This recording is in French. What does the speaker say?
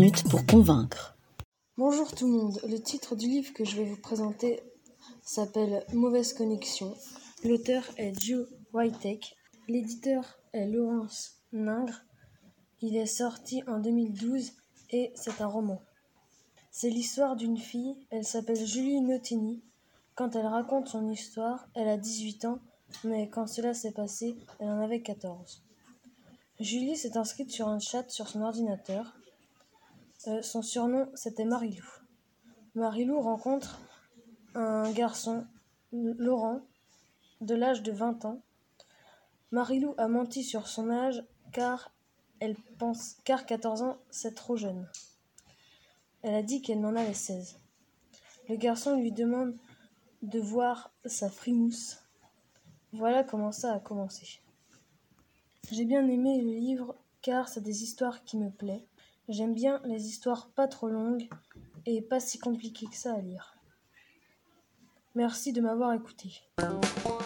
minutes pour convaincre. Bonjour tout le monde, le titre du livre que je vais vous présenter s'appelle « Mauvaise connexion ». L'auteur est Joe Whitehead, l'éditeur est Laurence Ningre. Il est sorti en 2012 et c'est un roman. C'est l'histoire d'une fille, elle s'appelle Julie Notini. Quand elle raconte son histoire, elle a 18 ans, mais quand cela s'est passé, elle en avait 14. Julie s'est inscrite sur un chat sur son ordinateur. Son surnom, c'était Marilou. Marilou rencontre un garçon, Laurent, de l'âge de 20 ans. Marilou a menti sur son âge car 14 ans, c'est trop jeune. Elle a dit qu'elle en avait 16. Le garçon lui demande de voir sa frimousse. Voilà comment ça a commencé. J'ai bien aimé le livre car c'est des histoires qui me plaisent. J'aime bien les histoires pas trop longues et pas si compliquées que ça à lire. Merci de m'avoir écouté.